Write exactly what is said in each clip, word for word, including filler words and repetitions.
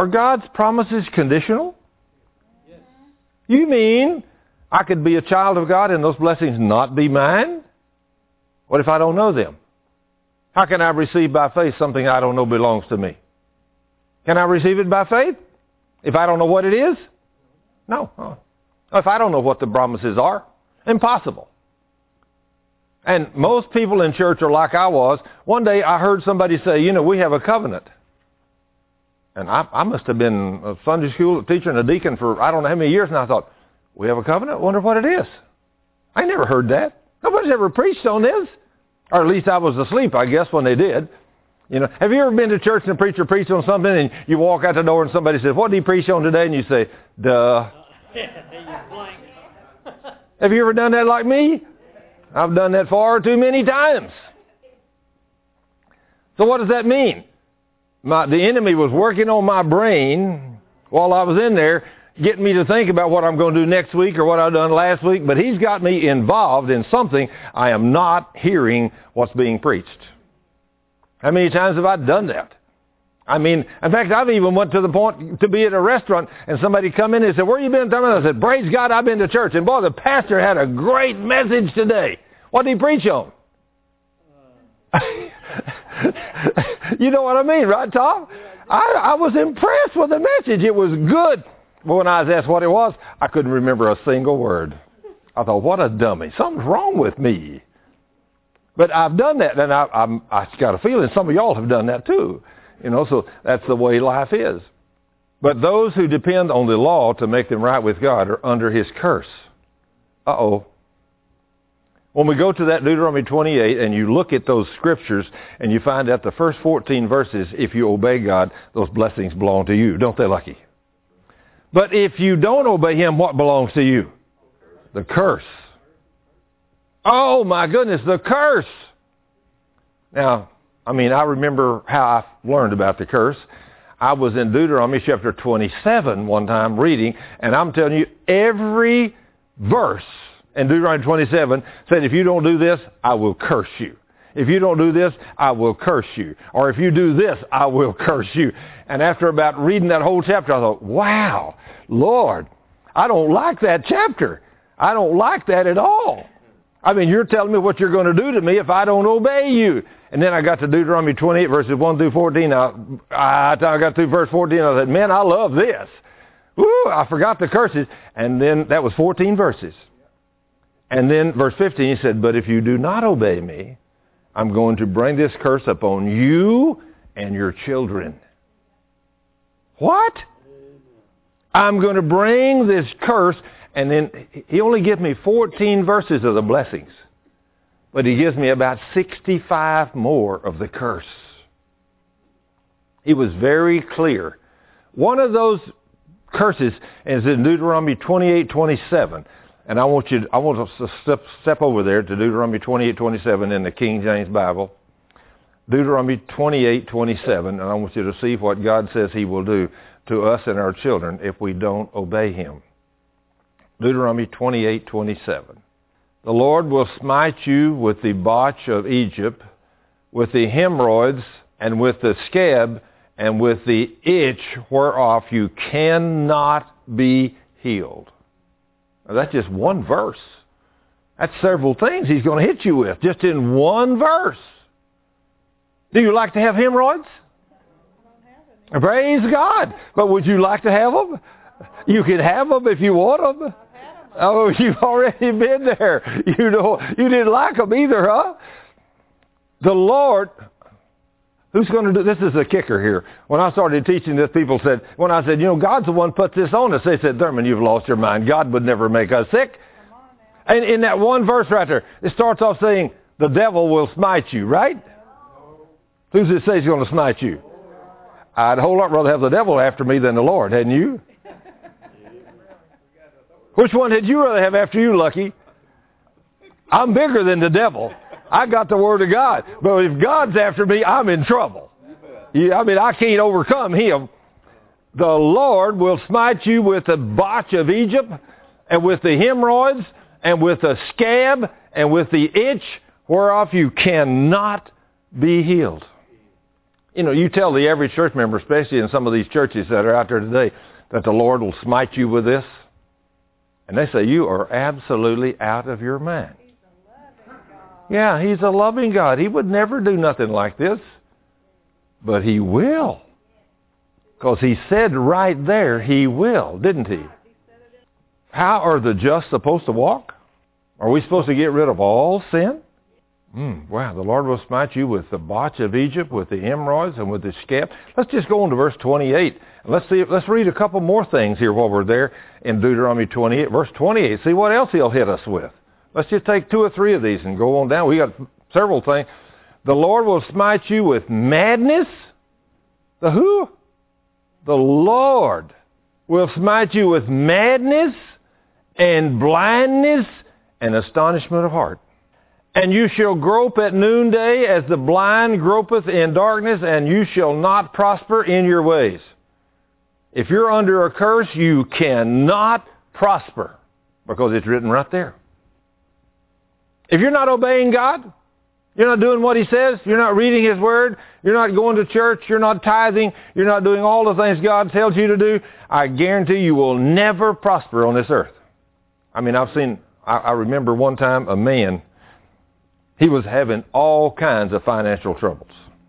Are God's promises conditional? Yes. You mean I could be a child of God and those blessings not be mine? What if I don't know them? How can I receive by faith something I don't know belongs to me? Can I receive it by faith if I don't know what it is? No. Oh. If I don't know what the promises are, impossible. And most people in church are like I was. One day I heard somebody say, you know, we have a covenant. And I, I must have been a Sunday school teacher and a deacon for I don't know how many years, and I thought, we have a covenant? I wonder what it is. I never heard that. Nobody's ever preached on this. Or at least I was asleep, I guess, when they did. You know, have you ever been to church and a preacher preached on something and you walk out the door and somebody says, what did he preach on today? And you say, duh. Have you ever done that like me? I've done that far too many times. So what does that mean? My, the enemy was working on my brain while I was in there, getting me to think about what I'm going to do next week or what I've done last week, but he's got me involved in something I am not hearing what's being preached. How many times have I done that? I mean, in fact, I've even went to the point to be at a restaurant and somebody come in and said, where you been? I said, praise God, I've been to church. And boy, the pastor had a great message today. What did he preach on? You know what I mean, right, Tom? I, I was impressed with the message. It was good. But when I was asked what it was, I couldn't remember a single word. I thought, what a dummy. Something's wrong with me. But I've done that, and I, I'm, I got a feeling some of y'all have done that too. You know, so that's the way life is. But those who depend on the law to make them right with God are under his curse. Uh-oh. When we go to that Deuteronomy twenty-eight and you look at those scriptures and you find out the first fourteen verses, if you obey God, those blessings belong to you. Don't they, Lucky? But if you don't obey him, what belongs to you? The curse. Oh, my goodness, the curse. Now, I mean, I remember how I learned about the curse. I was in Deuteronomy chapter twenty-seven one time reading, and I'm telling you, every verse in Deuteronomy twenty-seven said, if you don't do this, I will curse you. If you don't do this, I will curse you. Or if you do this, I will curse you. And after about reading that whole chapter, I thought, wow, Lord, I don't like that chapter. I don't like that at all. I mean, you're telling me what you're going to do to me if I don't obey you. And then I got to Deuteronomy twenty-eight, verses one through fourteen. I, I, I got through verse fourteen. I said, man, I love this. Woo, I forgot the curses. And then that was fourteen verses. And then verse fifteen, he said, but if you do not obey me, I'm going to bring this curse upon you and your children. What? I'm going to bring this curse. And then he only gives me fourteen verses of the blessings. But he gives me about sixty-five more of the curse. He was very clear. One of those curses is in Deuteronomy twenty-eight twenty-seven. And I want you to, I want to step, step over there to Deuteronomy twenty-eight twenty-seven in the King James Bible. Deuteronomy twenty-eight twenty-seven. And I want you to see what God says he will do to us and our children if we don't obey him. Deuteronomy twenty-eight twenty-seven. The Lord will smite you with the botch of Egypt, with the hemorrhoids, and with the scab, and with the itch whereof you cannot be healed. Now, that's just one verse. That's several things he's going to hit you with, just in one verse. Do you like to have hemorrhoids? I don't have any. Praise God. But would you like to have them? You can have them if you want them. Oh, you've already been there. You know, you didn't like them either, huh? The Lord, who's going to do, this is a kicker here. When I started teaching this, people said, when I said, you know, God's the one who put this on us, they said, Thurman, you've lost your mind. God would never make us sick. And in that one verse right there, it starts off saying, the devil will smite you, right? Who's it say he's going to smite you? I'd a whole lot rather have the devil after me than the Lord, hadn't you? Which one did you rather have after you, Lucky? I'm bigger than the devil. I got the Word of God. But if God's after me, I'm in trouble. Yeah, I mean, I can't overcome him. The Lord will smite you with the botch of Egypt, and with the hemorrhoids, and with the scab, and with the itch, whereof you cannot be healed. You know, you tell the average church member, especially in some of these churches that are out there today, that the Lord will smite you with this. And they say, you are absolutely out of your mind. Yeah, he's a loving God. He would never do nothing like this. But he will. Because he said right there he will, didn't he? How are the just supposed to walk? Are we supposed to get rid of all sin? Mm, wow, the Lord will smite you with the botch of Egypt, with the hemorrhoids, and with the scab. Let's just go on to verse twenty-eight. Let's see. Let's read a couple more things here while we're there in Deuteronomy twenty-eight, verse twenty-eight. See what else he'll hit us with. Let's just take two or three of these and go on down. We got several things. The Lord will smite you with madness. The who? The Lord will smite you with madness and blindness and astonishment of heart. And you shall grope at noonday as the blind gropeth in darkness, and you shall not prosper in your ways. If you're under a curse, you cannot prosper, because it's written right there. If you're not obeying God, you're not doing what he says, you're not reading his word, you're not going to church, you're not tithing, you're not doing all the things God tells you to do, I guarantee you will never prosper on this earth. I mean, I've seen, I, I remember one time a man, he was having all kinds of financial troubles.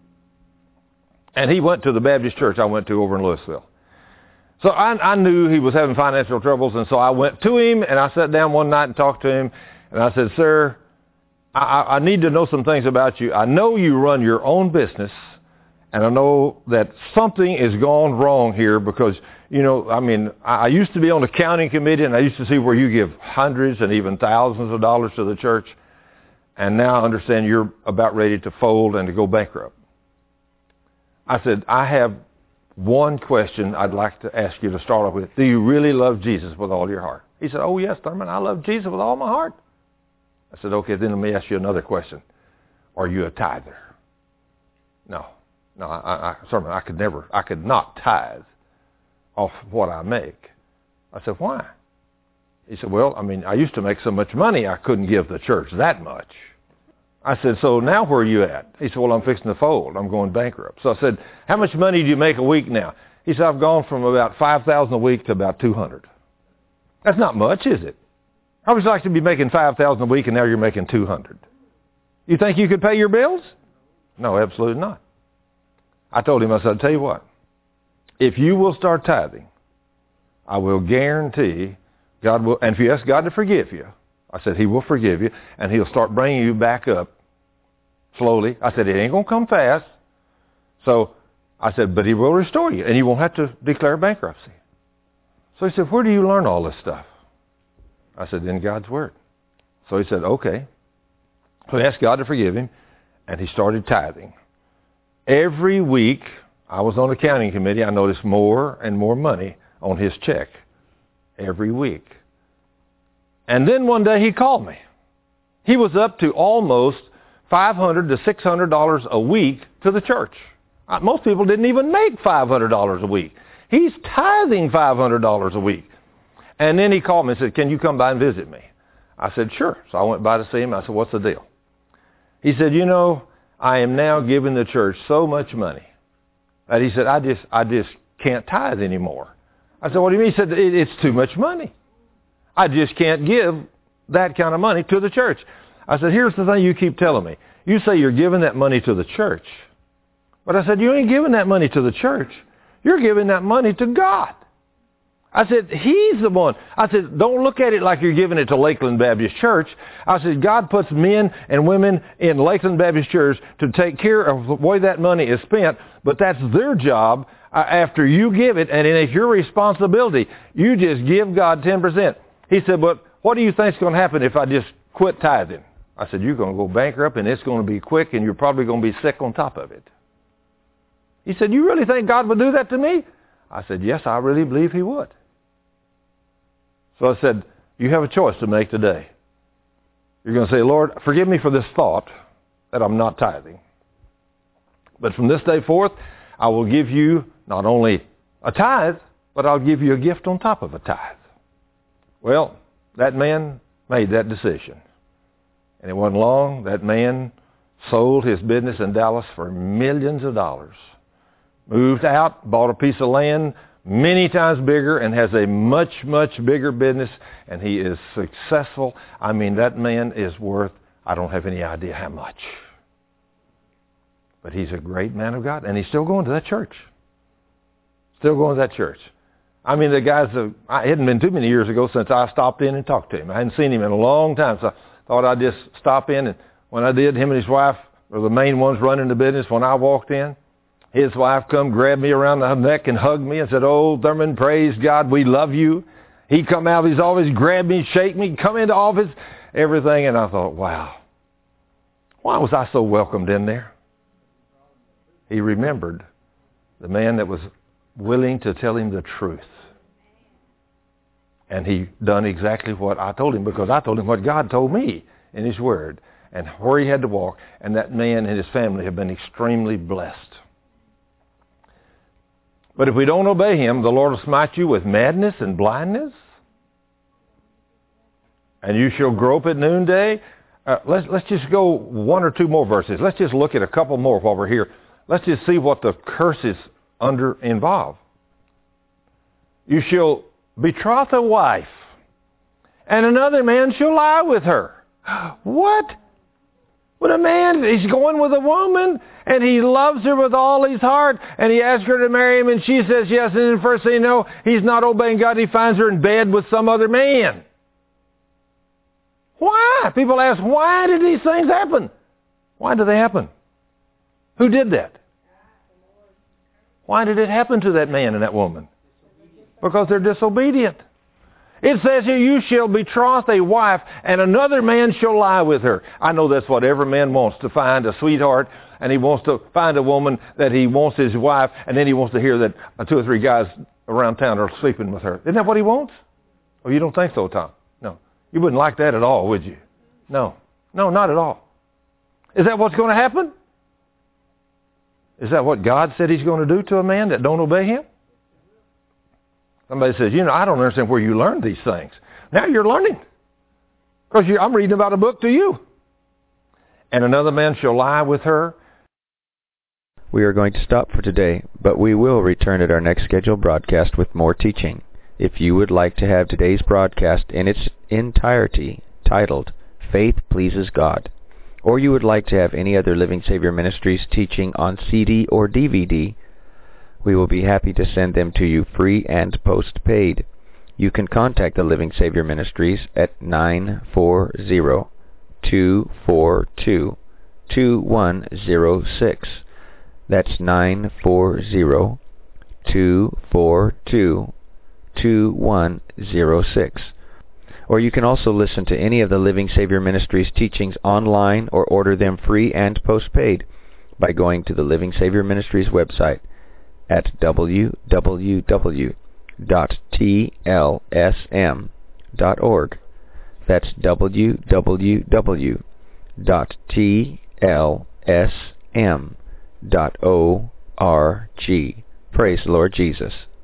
And he went to the Baptist church I went to over in Louisville. So I, I knew he was having financial troubles, and so I went to him, and I sat down one night and talked to him, and I said, sir, I, I need to know some things about you. I know you run your own business, and I know that something is gone wrong here because, you know, I mean, I, I used to be on the accounting committee, and I used to see where you give hundreds and even thousands of dollars to the church. And now I understand you're about ready to fold and to go bankrupt. I said, I have one question I'd like to ask you to start off with. Do you really love Jesus with all your heart? He said, oh, yes, Thurman, I love Jesus with all my heart. I said, okay, then let me ask you another question. Are you a tither? No. No, I, I, Thurman, I could never, I could not tithe off what I make. I said, why? He said, well, I mean, I used to make so much money I couldn't give the church that much. I said, so now where are you at? He said, well, I'm fixing to fold. I'm going bankrupt. So I said, how much money do you make a week now? He said, I've gone from about five thousand dollars a week to about two hundred dollars. That's not much, is it? How would you like to be making five thousand dollars a week and now you're making two hundred dollars? You think you could pay your bills? No, absolutely not. I told him, I said, I'll tell you what. If you will start tithing, I will guarantee God will, and if you ask God to forgive you, I said, he will forgive you, and he'll start bringing you back up slowly. I said, it ain't going to come fast. So I said, but he will restore you, and you won't have to declare bankruptcy. So he said, where do you learn all this stuff? I said, in God's Word. So he said, okay. So he asked God to forgive him, and he started tithing. Every week, I was on the accounting committee, I noticed more and more money on his check every week. And then one day he called me. He was up to almost five hundred to six hundred dollars a week to the church. Most people didn't even make five hundred dollars a week. He's tithing five hundred dollars a week. And then he called me and said, can you come by and visit me? I said, sure. So I went by to see him. I said, what's the deal? He said, you know, I am now giving the church so much money that he said, I just, I just can't tithe anymore. I said, what do you mean? He said, it, it's too much money. I just can't give that kind of money to the church. I said, here's the thing you keep telling me. You say you're giving that money to the church. But I said, you ain't giving that money to the church. You're giving that money to God. I said, he's the one. I said, don't look at it like you're giving it to Lakeland Baptist Church. I said, God puts men and women in Lakeland Baptist Church to take care of the way that money is spent, but that's their job uh, after you give it, and it's your responsibility. You just give God ten percent. He said, but what do you think is going to happen if I just quit tithing? I said, you're going to go bankrupt, and it's going to be quick, and you're probably going to be sick on top of it. He said, you really think God would do that to me? I said, yes, I really believe he would. So I said, you have a choice to make today. You're going to say, Lord, forgive me for this thought that I'm not tithing. But from this day forth, I will give you not only a tithe, but I'll give you a gift on top of a tithe. Well, that man made that decision. And it wasn't long, that man sold his business in Dallas for millions of dollars. moved out, bought a piece of land many times bigger, and has a much, much bigger business, and he is successful. I mean, that man is worth, I don't have any idea how much. But he's a great man of God, and he's still going to that church. Still going to that church. I mean, the guy's, a, it hadn't been too many years ago since I stopped in and talked to him. I hadn't seen him in a long time, so I thought I'd just stop in. And when I did, him and his wife were the main ones running the business. When I walked in, his wife come grab me around the neck and hugged me and said, "Oh, Thurman, praise God, we love you." He come out, he's always grab me, shake me, come into office, everything. And I thought, wow, why was I so welcomed in there? He remembered the man that was willing to tell him the truth. And he done exactly what I told him, because I told him what God told me in his word and where he had to walk. And that man and his family have been extremely blessed. But if we don't obey him, the Lord will smite you with madness and blindness. And you shall grope at noonday. Uh, let's, let's just go one or two more verses. Let's just look at a couple more while we're here. Let's just see what the curses under involve. You shall betroth a wife, and another man shall lie with her. What? When a man is going with a woman, and he loves her with all his heart, and he asks her to marry him, and she says yes, and the first thing you know, he's not obeying God, he finds her in bed with some other man. Why? People ask, why did these things happen? Why did they happen? Who did that? Why did it happen to that man and that woman? Because they're disobedient. It says here, you shall betroth a wife, and another man shall lie with her. I know that's what every man wants, to find a sweetheart, and he wants to find a woman that he wants his wife, and then he wants to hear that two or three guys around town are sleeping with her. Isn't that what he wants? Oh, you don't think so, Tom? No. You wouldn't like that at all, would you? No. No, not at all. Is that what's going to happen? Is that what God said he's going to do to a man that don't obey him? Somebody says, you know, I don't understand where you learned these things. Now you're learning. Because I'm reading about a book to you. And another man shall lie with her. We are going to stop for today, but we will return at our next scheduled broadcast with more teaching. If you would like to have today's broadcast in its entirety titled, Faith Pleases God, or you would like to have any other Living Savior Ministries teaching on C D or D V D, we will be happy to send them to you free and post-paid. You can contact the Living Savior Ministries at nine four zero, two four two, two one zero six. That's nine four zero, two four two, two one zero six. Or you can also listen to any of the Living Savior Ministries teachings online or order them free and post-paid by going to the Living Savior Ministries website at w w w dot t l s m dot org. That's w w w dot t l s m dot org. Praise the Lord Jesus.